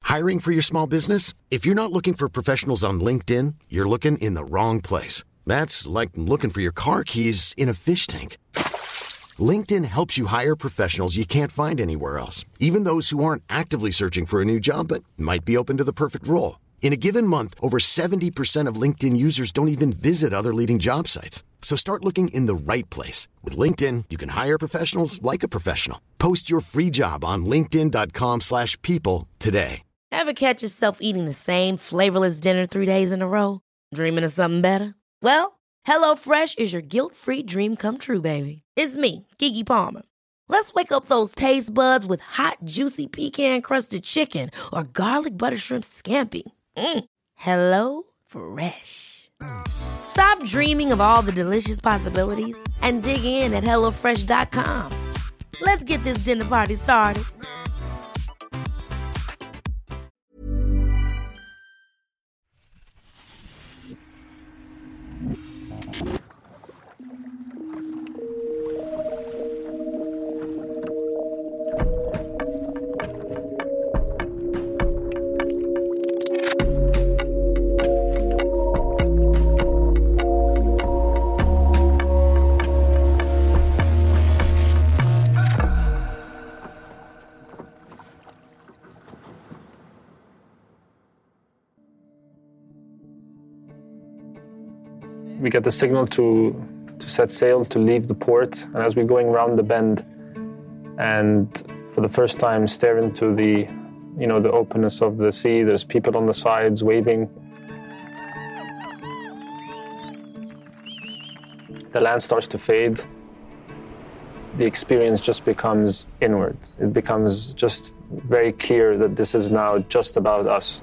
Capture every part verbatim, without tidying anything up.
Hiring for your small business? If you're not looking for professionals on LinkedIn, you're looking in the wrong place. That's like looking for your car keys in a fish tank. LinkedIn helps you hire professionals you can't find anywhere else, even those who aren't actively searching for a new job but might be open to the perfect role. In a given month, over seventy percent of LinkedIn users don't even visit other leading job sites. So start looking in the right place. With LinkedIn, you can hire professionals like a professional. Post your free job on linkedin.com slash people today. Ever catch yourself eating the same flavorless dinner three days in a row? Dreaming of something better? Well, HelloFresh is your guilt-free dream come true, baby. It's me, Keke Palmer. Let's wake up those taste buds with hot, juicy pecan-crusted chicken or garlic butter shrimp scampi. Mm. Hello Fresh. Stop dreaming of all the delicious possibilities and dig in at hello fresh dot com. Let's get this dinner party started. We get the signal to to set sail, to leave the port, and as we're going around the bend and for the first time stare into the, you know, the openness of the sea, there's people on the sides waving. The land starts to fade. The experience just becomes inward. It becomes just very clear that this is now just about us.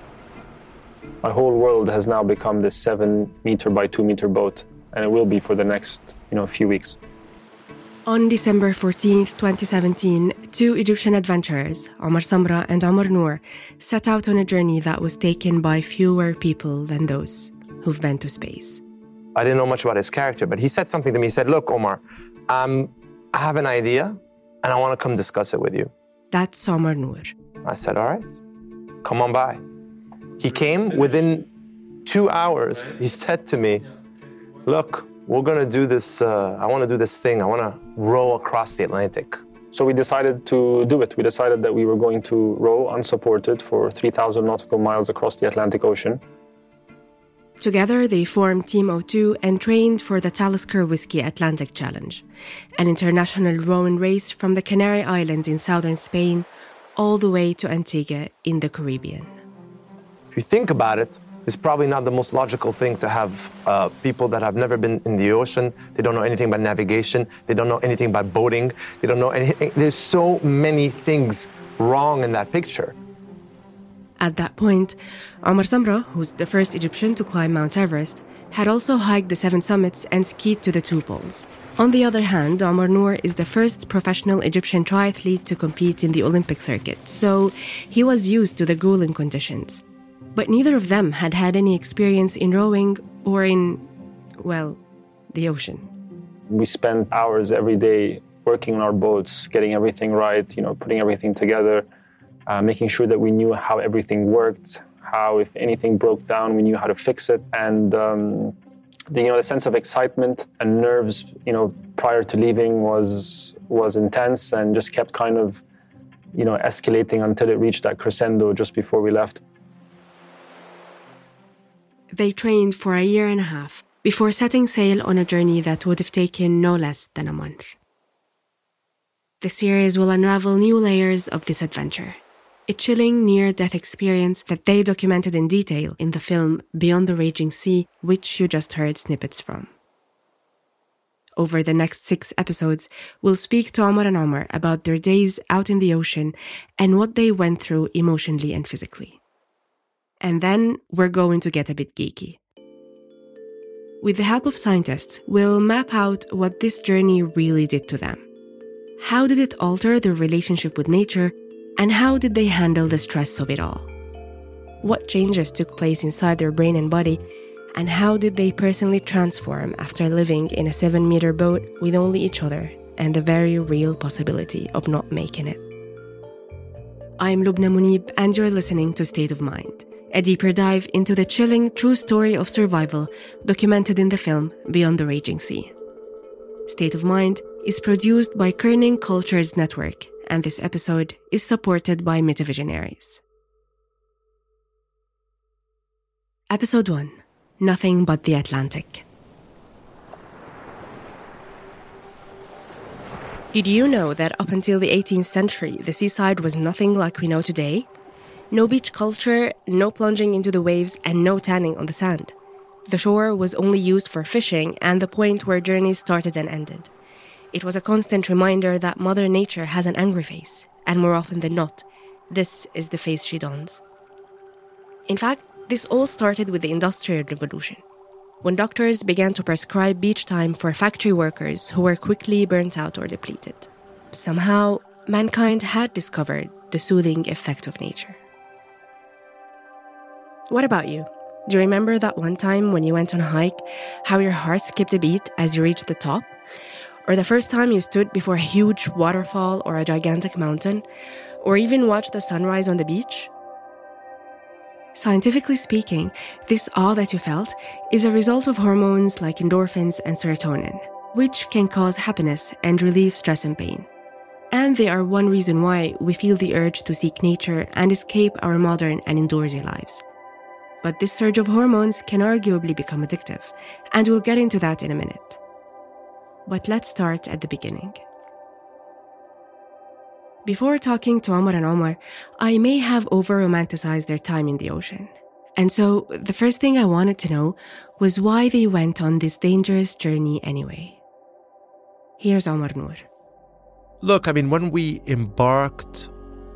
My whole world has now become this seven meter by two meter boat, and it will be for the next, you know, few weeks. On December fourteenth, twenty seventeen, two Egyptian adventurers, Omar Samra and Omar Noor, set out on a journey that was taken by fewer people than those who've been to space. I didn't know much about his character, but he said something to me. He said, look, Omar, um, I have an idea, and I want to come discuss it with you. That's Omar Noor. I said, all right, come on by. He came within two hours. He said to me, look, we're going to do this. Uh, I want to do this thing. I want to row across the Atlantic. So we decided to do it. We decided that we were going to row unsupported for three thousand nautical miles across the Atlantic Ocean. Together, they formed Team O two and trained for the Talisker Whiskey Atlantic Challenge, an international rowing race from the Canary Islands in southern Spain all the way to Antigua in the Caribbean. If you think about it, it's probably not the most logical thing to have uh, people that have never been in the ocean. They don't know anything about navigation. They don't know anything about boating. They don't know anything. There's so many things wrong in that picture. At that point, Omar Samra, who's the first Egyptian to climb Mount Everest, had also hiked the seven summits and skied to the two poles. On the other hand, Omar Noor is the first professional Egyptian triathlete to compete in the Olympic circuit, so he was used to the grueling conditions. But neither of them had had any experience in rowing or in, well, the ocean. We spent hours every day working on our boats, getting everything right, you know, putting everything together, uh, making sure that we knew how everything worked, how if anything broke down, we knew how to fix it. And, um, the, you know, the sense of excitement and nerves, you know, prior to leaving was was intense and just kept kind of, you know, escalating until it reached that crescendo just before we left. They trained for a year and a half before setting sail on a journey that would have taken no less than a month. The series will unravel new layers of this adventure, a chilling near-death experience that they documented in detail in the film Beyond the Raging Sea, which you just heard snippets from. Over the next six episodes, we'll speak to Omar and Omar about their days out in the ocean and what they went through emotionally and physically. And then we're going to get a bit geeky. With the help of scientists, we'll map out what this journey really did to them. How did it alter their relationship with nature, and how did they handle the stress of it all? What changes took place inside their brain and body, and how did they personally transform after living in a seven-meter boat with only each other and the very real possibility of not making it? I'm Lubna Munib, and you're listening to State of Mind, a deeper dive into the chilling true story of survival documented in the film Beyond the Raging Sea. State of Mind is produced by Kerning Cultures Network, and this episode is supported by Metavisionaries. Episode one, Nothing But the Atlantic. Did you know that up until the eighteenth century, the seaside was nothing like we know today? No beach culture, no plunging into the waves, and no tanning on the sand. The shore was only used for fishing and the point where journeys started and ended. It was a constant reminder that Mother Nature has an angry face, and more often than not, this is the face she dons. In fact, this all started with the Industrial Revolution, when doctors began to prescribe beach time for factory workers who were quickly burnt out or depleted. Somehow, mankind had discovered the soothing effect of nature. What about you? Do you remember that one time when you went on a hike, how your heart skipped a beat as you reached the top? Or the first time you stood before a huge waterfall or a gigantic mountain? Or even watched the sunrise on the beach? Scientifically speaking, this awe that you felt is a result of hormones like endorphins and serotonin, which can cause happiness and relieve stress and pain. And they are one reason why we feel the urge to seek nature and escape our modern and indoorsy lives. But this surge of hormones can arguably become addictive, and we'll get into that in a minute. But let's start at the beginning. Before talking to Omar and Omar, I may have over-romanticized their time in the ocean. And so the first thing I wanted to know was why they went on this dangerous journey anyway. Here's Omar Noor. Look, I mean, when we embarked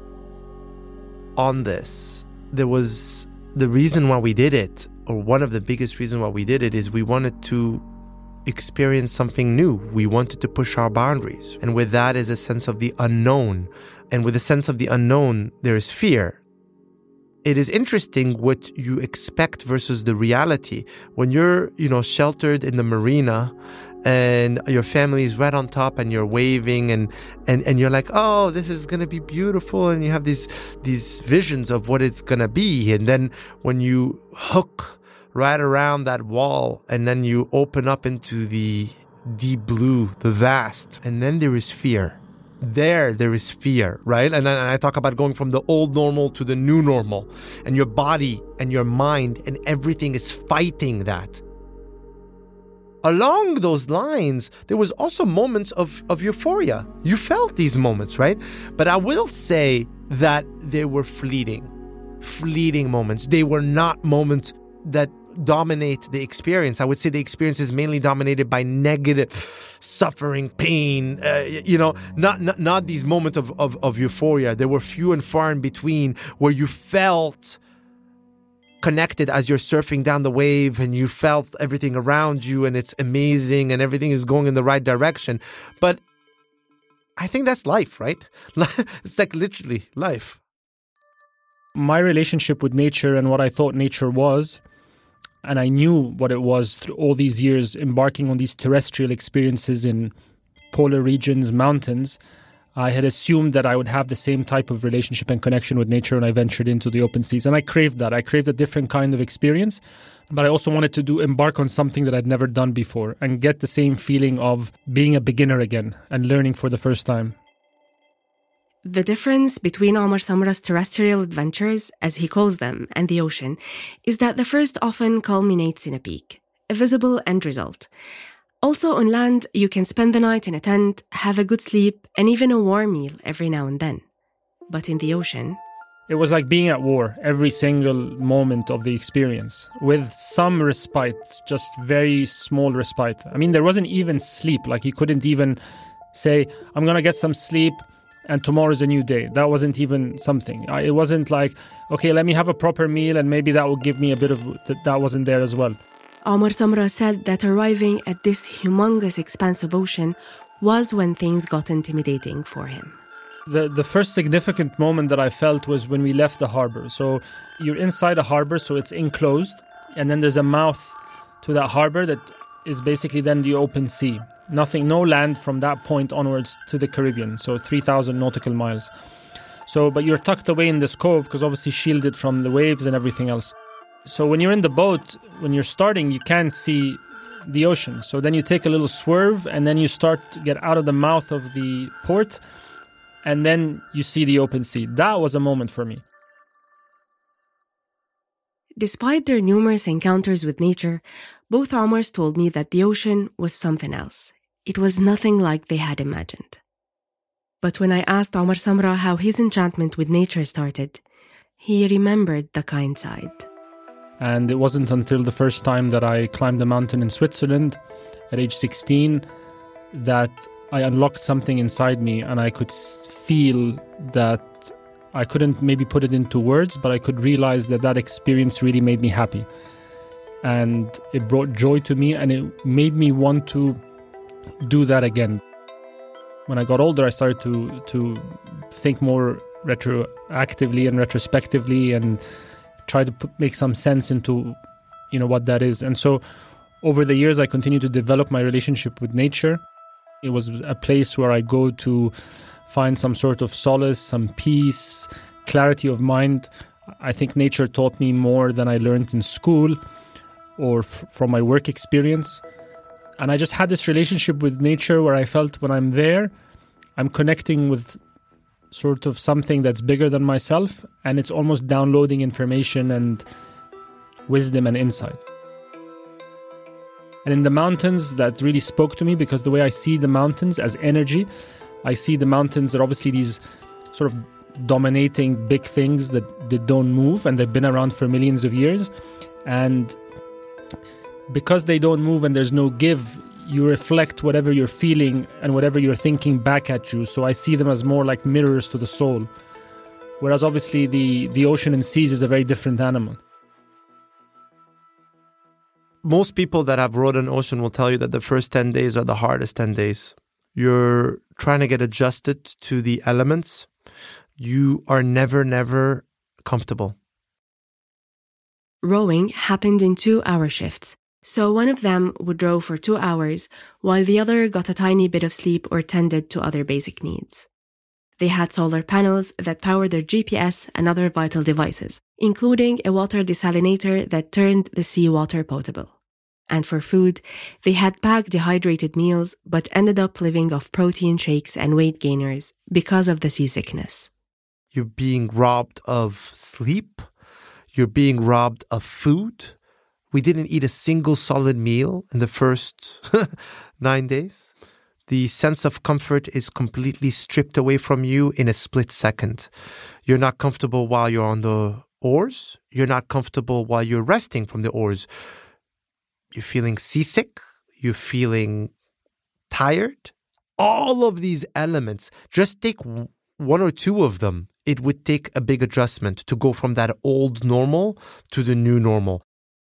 on this, there was the reason why we did it, or one of the biggest reasons why we did it, is we wanted to experience something new. We wanted to push our boundaries. And with that is a sense of the unknown. And with a sense of the unknown, there is fear. It is interesting what you expect versus the reality. When you're, you know, sheltered in the marina and your family is right on top and you're waving and, and, and you're like, oh, this is going to be beautiful. And you have these, these visions of what it's going to be. And then when you hook right around that wall, and then you open up into the deep blue, the vast, and then there is fear. There, there is fear, right? And, and I talk about going from the old normal to the new normal, and your body and your mind and everything is fighting that. Along those lines, there was also moments of, of euphoria. You felt these moments, right? But I will say that they were fleeting, fleeting moments. They were not moments that dominate the experience. I would say the experience is mainly dominated by negative suffering, pain, uh, you know, not, not not these moments of, of, of euphoria. There were few and far in between where you felt connected as you're surfing down the wave and you felt everything around you and it's amazing and everything is going in the right direction. But I think that's life, right? It's like literally life. My relationship with nature and what I thought nature was, and I knew what it was through all these years embarking on these terrestrial experiences in polar regions, mountains. I had assumed that I would have the same type of relationship and connection with nature when I ventured into the open seas. And I craved that. I craved a different kind of experience. But I also wanted to do embark on something that I'd never done before and get the same feeling of being a beginner again and learning for the first time. The difference between Omar Samra's terrestrial adventures, as he calls them, and the ocean, is that the first often culminates in a peak, a visible end result. Also on land, you can spend the night in a tent, have a good sleep, and even a warm meal every now and then. But in the ocean... It was like being at war every single moment of the experience, with some respite, just very small respite. I mean, there wasn't even sleep. Like, you couldn't even say, I'm going to get some sleep, and tomorrow's a new day. That wasn't even something. It wasn't like, okay, let me have a proper meal and maybe that will give me a bit of... That wasn't there as well. Omar Samra said that arriving at this humongous expanse of ocean was when things got intimidating for him. The the first significant moment that I felt was when we left the harbor. So you're inside a harbor, so it's enclosed, and then there's a mouth to that harbor that is basically then the open sea. Nothing, no land from that point onwards to the Caribbean, so three thousand nautical miles. So, but you're tucked away in this cove because obviously shielded from the waves and everything else. So when you're in the boat, when you're starting, you can't see the ocean. So then you take a little swerve and then you start to get out of the mouth of the port and then you see the open sea. That was a moment for me. Despite their numerous encounters with nature, both Omars told me that the ocean was something else. It was nothing like they had imagined. But when I asked Omar Samra how his enchantment with nature started, he remembered the kind side. And it wasn't until the first time that I climbed a mountain in Switzerland at age sixteen that I unlocked something inside me, and I could feel that I couldn't maybe put it into words, but I could realize that that experience really made me happy. And it brought joy to me, and it made me want to do that again. When I got older, I started to to think more retroactively and retrospectively and try to put, make some sense into, you know, what that is. And so over the years, I continued to develop my relationship with nature. It was a place where I go to find some sort of solace, some peace, clarity of mind. I think nature taught me more than I learned in school or f- from my work experience. And I just had this relationship with nature where I felt when I'm there, I'm connecting with sort of something that's bigger than myself, and it's almost downloading information and wisdom and insight. And in the mountains, that really spoke to me because the way I see the mountains as energy, I see the mountains are obviously these sort of dominating big things that, that don't move, and they've been around for millions of years. And because they don't move and there's no give, you reflect whatever you're feeling and whatever you're thinking back at you. So I see them as more like mirrors to the soul. Whereas obviously the, the ocean and seas is a very different animal. Most people that have rode an ocean will tell you that the first ten days are the hardest ten days. You're trying to get adjusted to the elements. You are never, never comfortable. Rowing happened in two-hour shifts. So one of them would row for two hours, while the other got a tiny bit of sleep or tended to other basic needs. They had solar panels that powered their G P S and other vital devices, including a water desalinator that turned the seawater potable. And for food, they had packed dehydrated meals, but ended up living off protein shakes and weight gainers because of the seasickness. You're being robbed of sleep. You're being robbed of food. We didn't eat a single solid meal in the first nine days. The sense of comfort is completely stripped away from you in a split second. You're not comfortable while you're on the oars. You're not comfortable while you're resting from the oars. You're feeling seasick. You're feeling tired. All of these elements, just take one or two of them. It would take a big adjustment to go from that old normal to the new normal.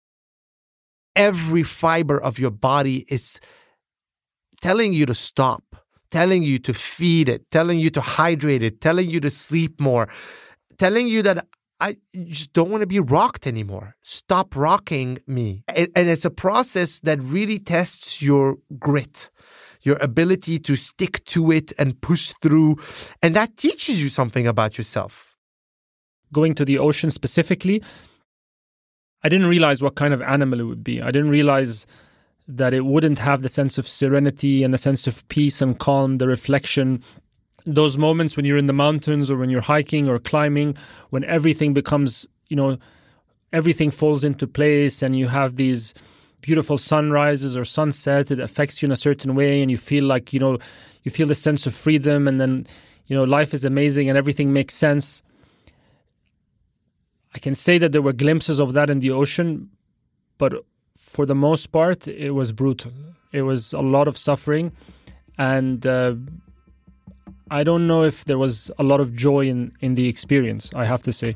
Every fiber of your body is telling you to stop, telling you to feed it, telling you to hydrate it, telling you to sleep more, telling you that I just don't want to be rocked anymore. Stop rocking me. And it's a process that really tests your grit, your ability to stick to it and push through. And that teaches you something about yourself. Going to the ocean specifically, I didn't realize what kind of animal it would be. I didn't realize that it wouldn't have the sense of serenity and the sense of peace and calm, the reflection. Those moments when you're in the mountains or when you're hiking or climbing, when everything becomes, you know, everything falls into place and you have these beautiful sunrises or sunsets, it affects you in a certain way and you feel like, you know, you feel the sense of freedom and then, you know, life is amazing and everything makes sense. I can say that there were glimpses of that in the ocean, but for the most part, it was brutal. It was a lot of suffering, and uh, I don't know if there was a lot of joy in, in the experience, I have to say.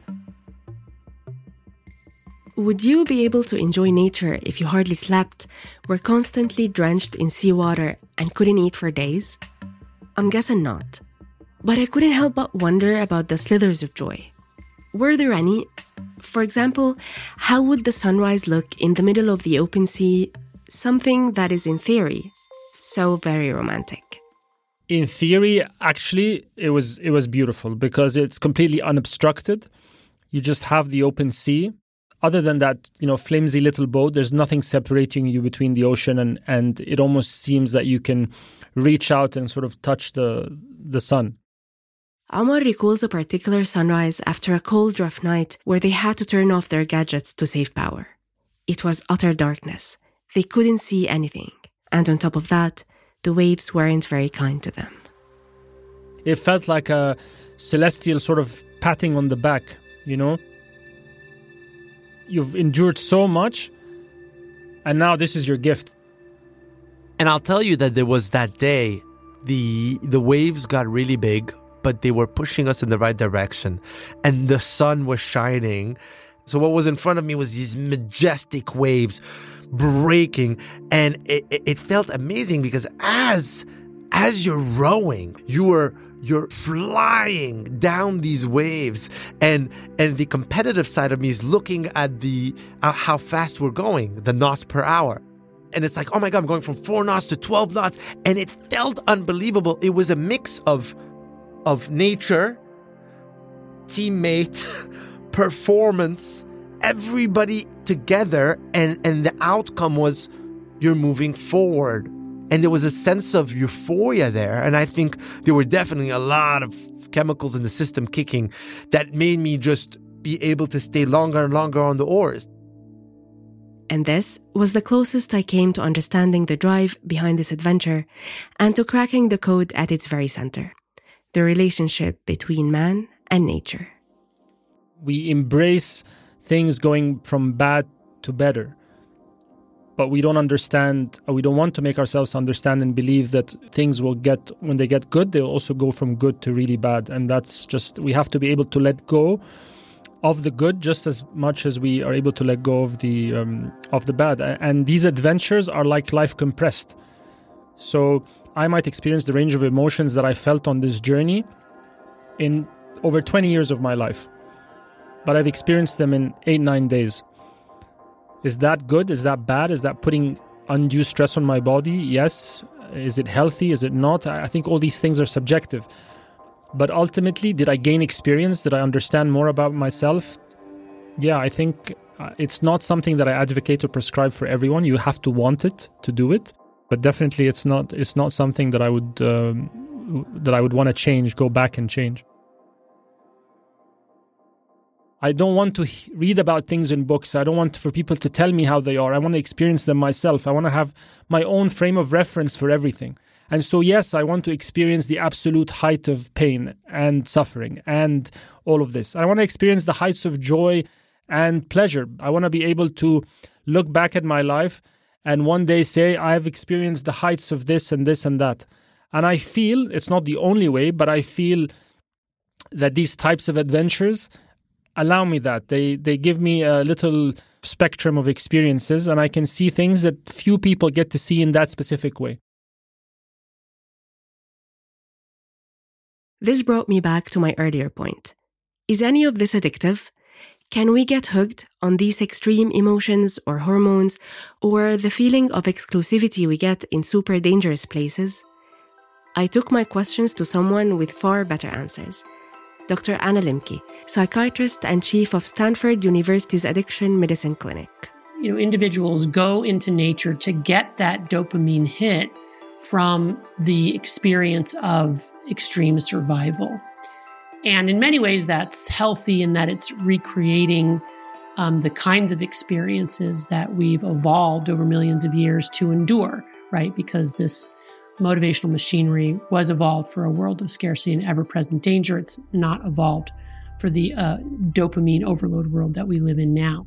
Would you be able to enjoy nature if you hardly slept, were constantly drenched in seawater, and couldn't eat for days? I'm guessing not. But I couldn't help but wonder about the slithers of joy. Were there any? For example, how would the sunrise look in the middle of the open sea? Something that is, in theory, so very romantic. In theory, actually, it was it was beautiful because it's completely unobstructed. You just have the open sea. Other than that, you know, flimsy little boat, there's nothing separating you between the ocean, and, and it almost seems that you can reach out and sort of touch the the sun. Omar recalls a particular sunrise after a cold, rough night where they had to turn off their gadgets to save power. It was utter darkness. They couldn't see anything. And on top of that, the waves weren't very kind to them. It felt like a celestial sort of patting on the back, you know? You've endured so much, and now this is your gift. And I'll tell you that there was that day, the the waves got really big, but they were pushing us in the right direction. And the sun was shining. So what was in front of me was these majestic waves breaking. And it, it, it felt amazing because as, as you're rowing, you were you're flying down these waves. And and the competitive side of me is looking at the uh, how fast we're going, the knots per hour. And it's like, oh my God, I'm going from four knots to twelve knots. And it felt unbelievable. It was a mix of of nature, teammate, performance, everybody together, and, and the outcome was you're moving forward. And there was a sense of euphoria there. And I think there were definitely a lot of chemicals in the system kicking that made me just be able to stay longer and longer on the oars. And this was the closest I came to understanding the drive behind this adventure and to cracking the code at its very center. The relationship between man and nature. We embrace things going from bad to better, but we don't understand, or we don't want to make ourselves understand and believe that things will get, when they get good, they'll also go from good to really bad. And that's just, we have to be able to let go of the good just as much as we are able to let go of the um, of the bad. And these adventures are like life compressed. So I might experience the range of emotions that I felt on this journey in over twenty years of my life. But I've experienced them in eight, nine days. Is that good? Is that bad? Is that putting undue stress on my body? Yes. Is it healthy? Is it not? I think all these things are subjective. But ultimately, did I gain experience? Did I understand more about myself? Yeah, I think it's not something that I advocate or prescribe for everyone. You have to want it to do it. But definitely, it's not. It's not something that I would um, that I would want to change. Go back and change. I don't want to read about things in books. I don't want for people to tell me how they are. I want to experience them myself. I want to have my own frame of reference for everything. And so, yes, I want to experience the absolute height of pain and suffering and all of this. I want to experience the heights of joy and pleasure. I want to be able to look back at my life and one day say, I've experienced the heights of this and this and that. And I feel, it's not the only way, but I feel that these types of adventures allow me that. They they give me a little spectrum of experiences, and I can see things that few people get to see in that specific way. This brought me back to my earlier point. Is any of this addictive? Can we get hooked on these extreme emotions or hormones, or the feeling of exclusivity we get in super dangerous places? I took my questions to someone with far better answers. Doctor Anna Lembke, psychiatrist and chief of Stanford University's Addiction Medicine Clinic. You know, individuals go into nature to get that dopamine hit from the experience of extreme survival. And in many ways, that's healthy in that it's recreating um, the kinds of experiences that we've evolved over millions of years to endure, right? Because this motivational machinery was evolved for a world of scarcity and ever-present danger. It's not evolved for the uh, dopamine overload world that we live in now.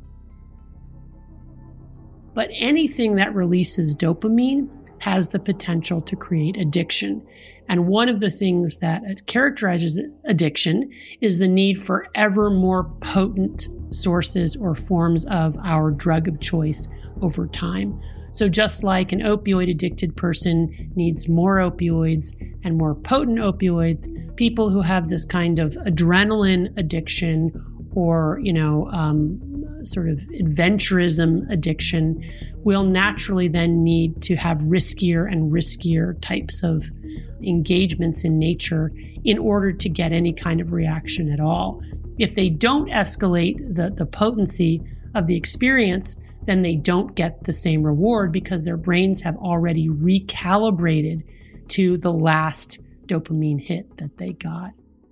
But anything that releases dopamine has the potential to create addiction. And one of the things that characterizes addiction is the need for ever more potent sources or forms of our drug of choice over time. So just like an opioid-addicted person needs more opioids and more potent opioids, people who have this kind of adrenaline addiction or, you know, um, sort of adventurism addiction will naturally then need to have riskier and riskier types of engagements in nature in order to get any kind of reaction at all. If they don't escalate the, the potency of the experience, then they don't get the same reward because their brains have already recalibrated to the last dopamine hit that they got.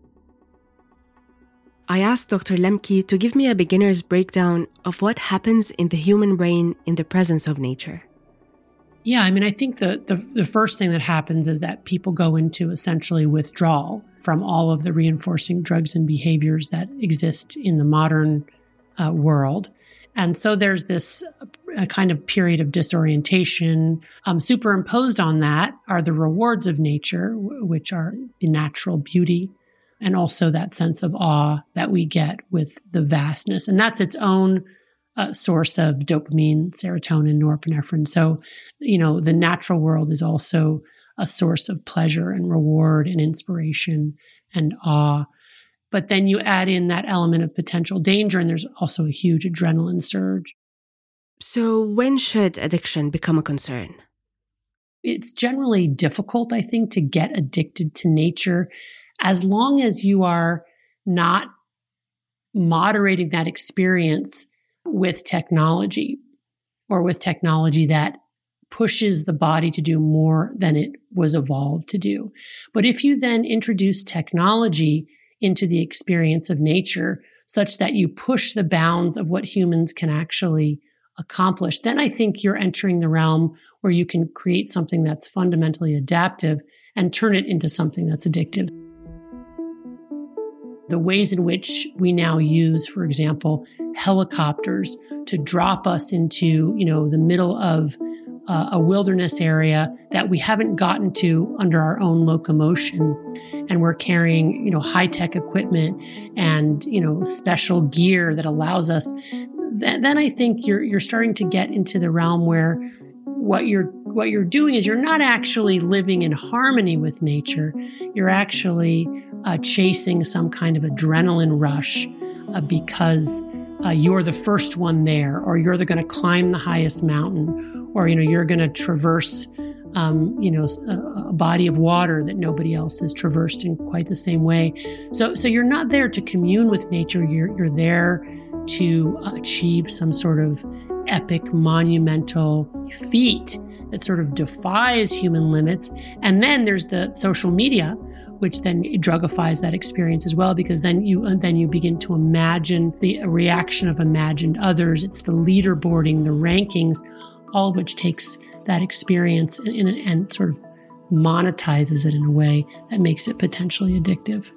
I asked Doctor Lemke to give me a beginner's breakdown of what happens in the human brain in the presence of nature. Yeah, I mean, I think the, the, the first thing that happens is that people go into essentially withdrawal from all of the reinforcing drugs and behaviors that exist in the modern uh, world. And so there's this a kind of period of disorientation. Um, superimposed on that are the rewards of nature, w- which are the natural beauty, and also that sense of awe that we get with the vastness. And that's its own uh, source of dopamine, serotonin, norepinephrine. So, you know, the natural world is also a source of pleasure and reward and inspiration and awe. But then you add in that element of potential danger, and there's also a huge adrenaline surge. So when should addiction become a concern? It's generally difficult, I think, to get addicted to nature as long as you are not moderating that experience with technology or with technology that pushes the body to do more than it was evolved to do. But if you then introduce technology into the experience of nature such that you push the bounds of what humans can actually accomplish, then I think you're entering the realm where you can create something that's fundamentally adaptive and turn it into something that's addictive. The ways in which we now use, for example, helicopters to drop us into, you know, the middle of uh, a wilderness area that we haven't gotten to under our own locomotion, and we're carrying, you know, high-tech equipment and, you know, special gear that allows us, th- then I think you're you're starting to get into the realm where what you're what you're doing is you're not actually living in harmony with nature. You're actually uh, chasing some kind of adrenaline rush uh, because uh, you're the first one there, or you're going to climb the highest mountain, or, you know, you're going to traverse, um, you know, a, a body of water that nobody else has traversed in quite the same way. So, so you're not there to commune with nature. You're you're there to achieve some sort of epic, monumental feat that sort of defies human limits. And then there's the social media, which then drugifies that experience as well, because then you then you begin to imagine the reaction of imagined others. It's the leaderboarding, the rankings, all of which takes that experience and, and, and sort of monetizes it in a way that makes it potentially addictive.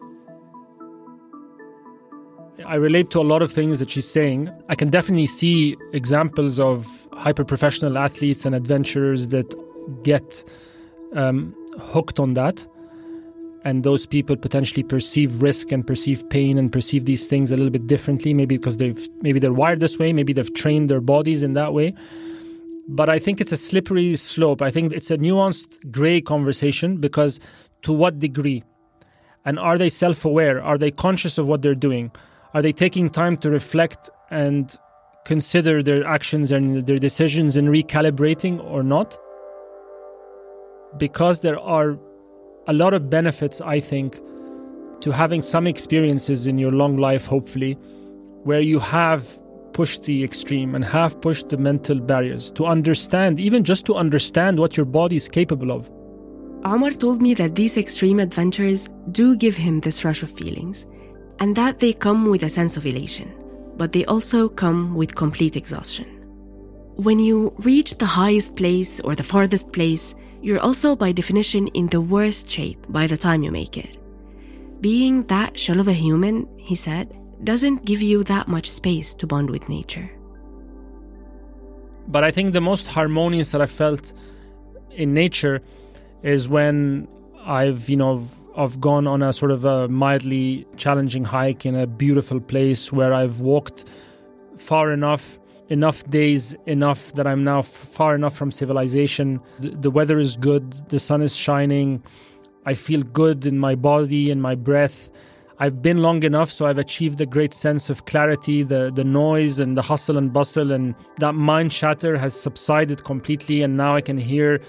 I relate to a lot of things that she's saying. I can definitely see examples of hyper-professional athletes and adventurers that get um, hooked on that. And those people potentially perceive risk and perceive pain and perceive these things a little bit differently, maybe because they've maybe they're wired this way, maybe they've trained their bodies in that way. But I think it's a slippery slope. I think it's a nuanced gray conversation, because to what degree? And are they self-aware? Are they conscious of what they're doing? Are they taking time to reflect and consider their actions and their decisions and recalibrating or not? Because there are a lot of benefits, I think, to having some experiences in your long life, hopefully, where you have pushed the extreme and have pushed the mental barriers to understand, even just to understand what your body is capable of. Omar told me that these extreme adventures do give him this rush of feelings, and that they come with a sense of elation, but they also come with complete exhaustion. When you reach the highest place or the farthest place, you're also by definition in the worst shape by the time you make it. Being that shell of a human, he said, doesn't give you that much space to bond with nature. But I think the most harmonious that I felt in nature is when I've, you know, I've gone on a sort of a mildly challenging hike in a beautiful place where I've walked far enough, enough days, enough that I'm now f- far enough from civilization. The, the weather is good, the sun is shining, I feel good in my body and my breath. I've been long enough, so I've achieved a great sense of clarity. The, the noise and the hustle and bustle and that mind chatter has subsided completely, and now I can hear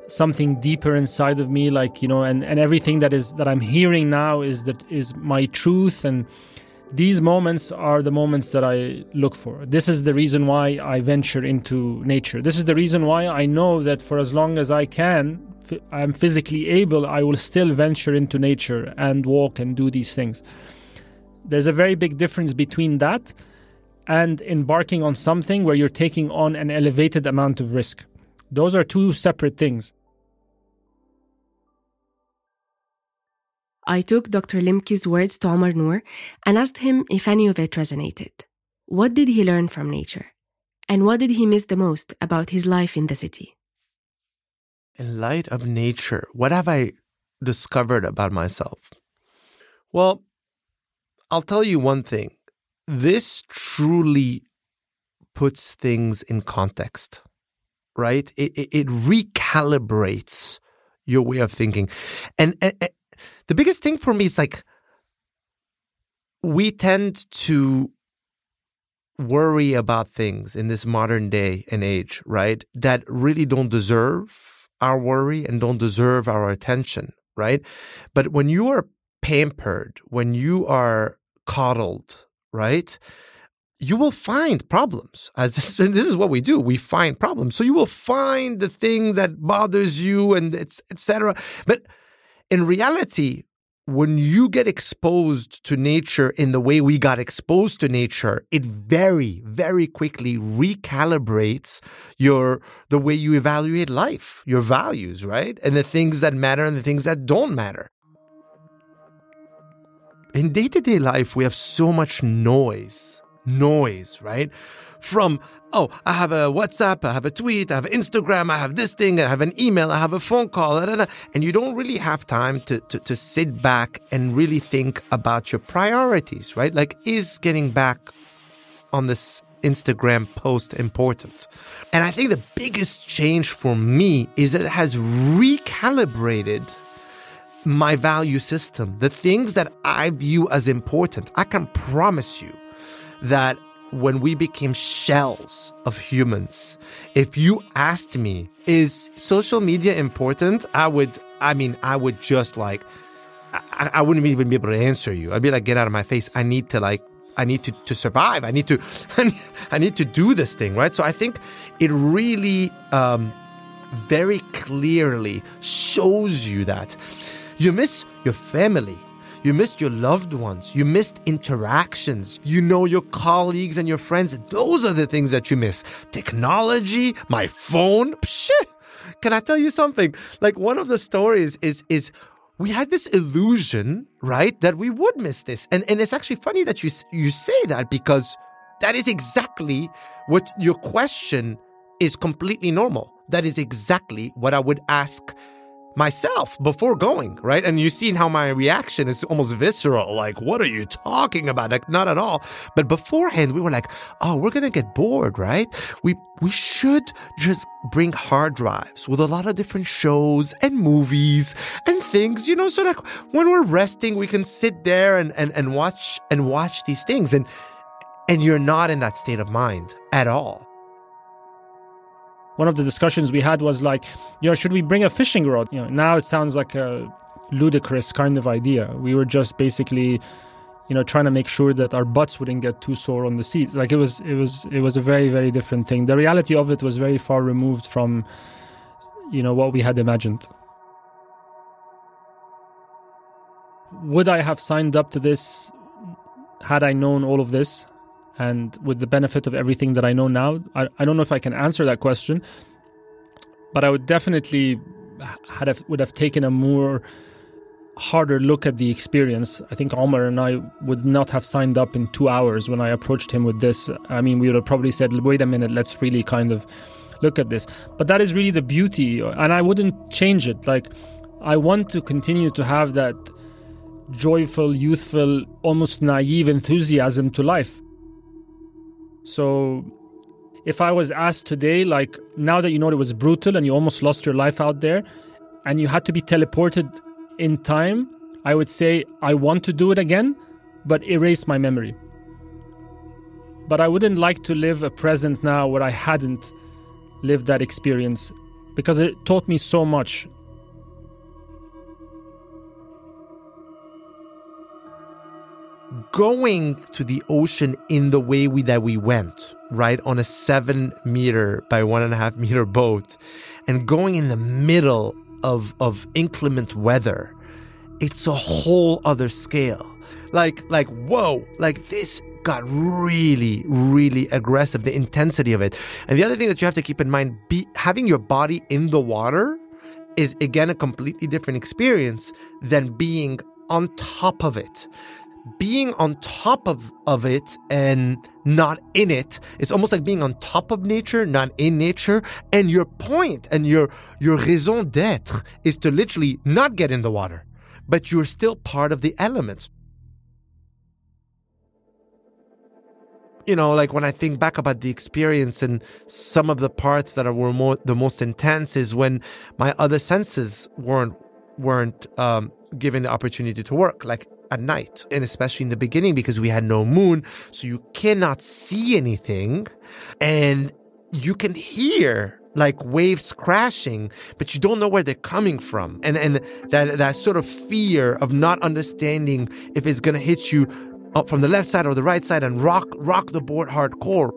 something deeper inside of me, like, you know, and, and everything that is that I'm hearing now is that is my truth. And these moments are the moments that I look for. This is the reason why I venture into nature. This is the reason why I know that for as long as I can, I'm physically able, I will still venture into nature and walk and do these things. There's a very big difference between that and embarking on something where you're taking on an elevated amount of risk. Those are two separate things. I took Doctor Limki's words to Omar Noor and asked him if any of it resonated. What did he learn from nature? And what did he miss the most about his life in the city? In light of nature, what have I discovered about myself? Well, I'll tell you one thing. This truly puts things in context, right? It, it, it recalibrates your way of thinking. And, and, and the biggest thing for me is like, we tend to worry about things in this modern day and age, right? That really don't deserve our worry and don't deserve our attention, right? But when you are pampered, when you are coddled, right, you will find problems. As this, this is what we do. We find problems. So you will find the thing that bothers you and it's et cetera. But in reality, when you get exposed to nature in the way we got exposed to nature, it very, very quickly recalibrates your the way you evaluate life, your values, right? And the things that matter and the things that don't matter. In day-to-day life, we have so much noise. Noise, right? From, oh, I have a WhatsApp, I have a tweet, I have Instagram, I have this thing, I have an email, I have a phone call, blah, blah, blah. And you don't really have time to, to, to sit back and really think about your priorities, right? Like, is getting back on this Instagram post important? And I think the biggest change for me is that it has recalibrated my value system, the things that I view as important. I can promise you that when we became shells of humans, if you asked me, is social media important? I would, I mean, I would just like, I, I wouldn't even be able to answer you. I'd be like, get out of my face. I need to like, I need to, to survive. I need to, I need to do this thing, right? So I think it really um, very clearly shows you that you miss your family. You missed your loved ones. You missed interactions. You know your colleagues and your friends. Those are the things that you miss. Technology, my phone. Psh, can I tell you something? Like one of the stories is is we had this illusion, right, that we would miss this. And and it's actually funny that you you say that because that is exactly what your question is completely normal. That is exactly what I would ask myself before going, right? And you've seen how my reaction is almost visceral. Like, what are you talking about? Like, not at all. But beforehand, we were like, oh, we're going to get bored, right? We we should just bring hard drives with a lot of different shows and movies and things, you know, so like when we're resting, we can sit there and, and, and watch and watch these things. And and you're not in that state of mind at all. One of the discussions we had was like, you know, should we bring a fishing rod? You know, now it sounds like a ludicrous kind of idea. We were just basically, you know, trying to make sure that our butts wouldn't get too sore on the seat. Like it was, it was, it was a very, very different thing. The reality of it was very far removed from, you know, what we had imagined. Would I have signed up to this had I known all of this? And with the benefit of everything that I know now, I, I don't know if I can answer that question, but I would definitely had have, would have taken a more harder look at the experience. I think Omar and I would not have signed up in two hours when I approached him with this. I mean, we would have probably said, wait a minute, let's really kind of look at this. But that is really the beauty, and I wouldn't change it. Like, I want to continue to have that joyful, youthful, almost naive enthusiasm to life. So if I was asked today, like, now that you know it was brutal and you almost lost your life out there and you had to be teleported in time, I would say I want to do it again, but erase my memory. But I wouldn't like to live a present now where I hadn't lived that experience because it taught me so much. Going to the ocean in the way we that we went, right, on a seven meter by one and a half meter boat, and going in the middle of of inclement weather, it's a whole other scale. Like, like, whoa, like this got really, really aggressive, the intensity of it. And the other thing that you have to keep in mind, be, having your body in the water is, again, a completely different experience than being on top of it. Being on top of, of it and not in it is almost like being on top of nature, not in nature. And your point and your, your raison d'être is to literally not get in the water, but you're still part of the elements. You know, like when I think back about the experience and some of the parts that are, were more, the most intense is when my other senses weren't weren't um, given the opportunity to work, like at night, and especially in the beginning because we had no moon, so you cannot see anything, and you can hear like waves crashing, but you don't know where they're coming from, and and that that sort of fear of not understanding if it's gonna hit you up from the left side or the right side and rock rock the board hardcore.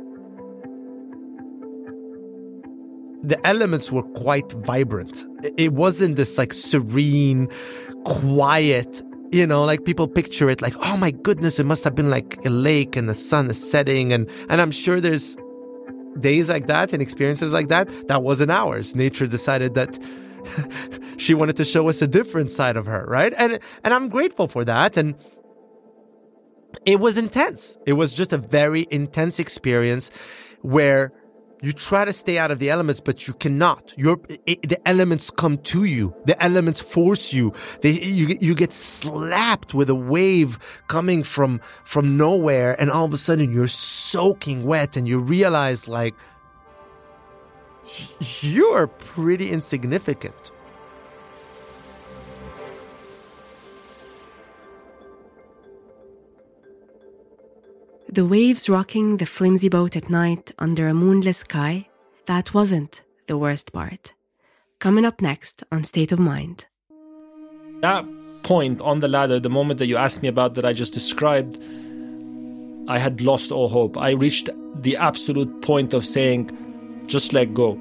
The elements were quite vibrant. It wasn't this like serene, quiet, you know, like people picture it like, oh my goodness, it must have been like a lake and the sun is setting. And, and I'm sure there's days like that and experiences like that. That wasn't ours. Nature decided that she wanted to show us a different side of her, right? And, and I'm grateful for that. And it was intense. It was just a very intense experience where you try to stay out of the elements, but you cannot. You're, it, the elements come to you. The elements force you. They, you, you get slapped with a wave coming from, from nowhere, and all of a sudden you're soaking wet, and you realize, like, you're pretty insignificant. The waves rocking the flimsy boat at night under a moonless sky, that wasn't the worst part. Coming up next on State of Mind. That point on the ladder, the moment that you asked me about that I just described, I had lost all hope. I reached the absolute point of saying, just let go.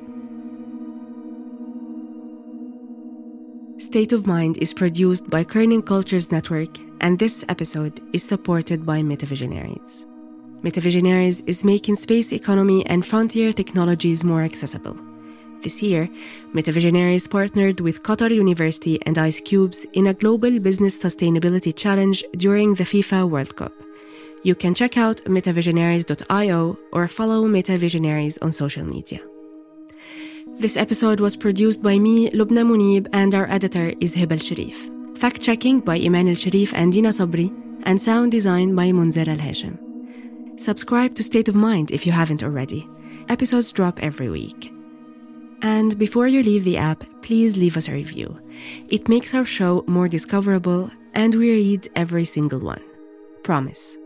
State of Mind is produced by Kerning Cultures Network, and this episode is supported by Metavisionaries. Metavisionaries is making space economy and frontier technologies more accessible. This year, Metavisionaries partnered with Qatar University and Ice Cubes in a global business sustainability challenge during the FIFA World Cup. You can check out metavisionaries dot io or follow Metavisionaries on social media. This episode was produced by me, Lubna Munib, and our editor is Hibal Sharif. Fact-checking by Iman El-Sharif and Dina Sabri, and sound design by Munzer Al-Hashim. Subscribe to State of Mind if you haven't already. Episodes drop every week. And before you leave the app, please leave us a review. It makes our show more discoverable, and we read every single one. Promise.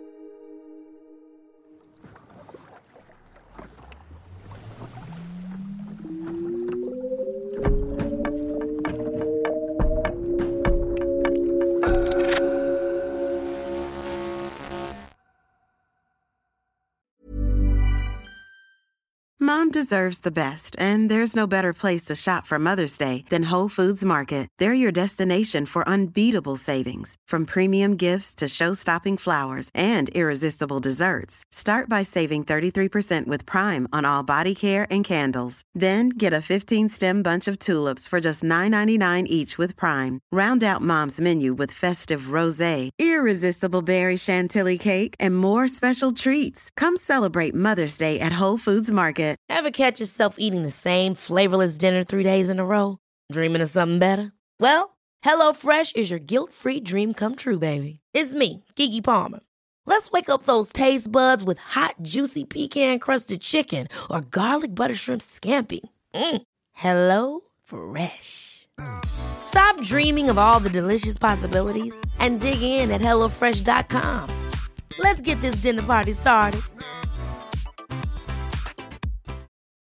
Mom deserves the best, and there's no better place to shop for Mother's Day than Whole Foods Market. They're your destination for unbeatable savings, from premium gifts to show-stopping flowers and irresistible desserts. Start by saving thirty-three percent with Prime on all body care and candles. Then get a fifteen-stem bunch of tulips for just nine ninety-nine each with Prime. Round out Mom's menu with festive rosé, irresistible berry chantilly cake, and more special treats. Come celebrate Mother's Day at Whole Foods Market. Ever catch yourself eating the same flavorless dinner three days in a row? Dreaming of something better? Well, HelloFresh is your guilt-free dream come true, baby. It's me, Keke Palmer. Let's wake up those taste buds with hot, juicy pecan-crusted chicken or garlic butter shrimp scampi. Mm. Hello Fresh. Stop dreaming of all the delicious possibilities and dig in at hello fresh dot com. Let's get this dinner party started.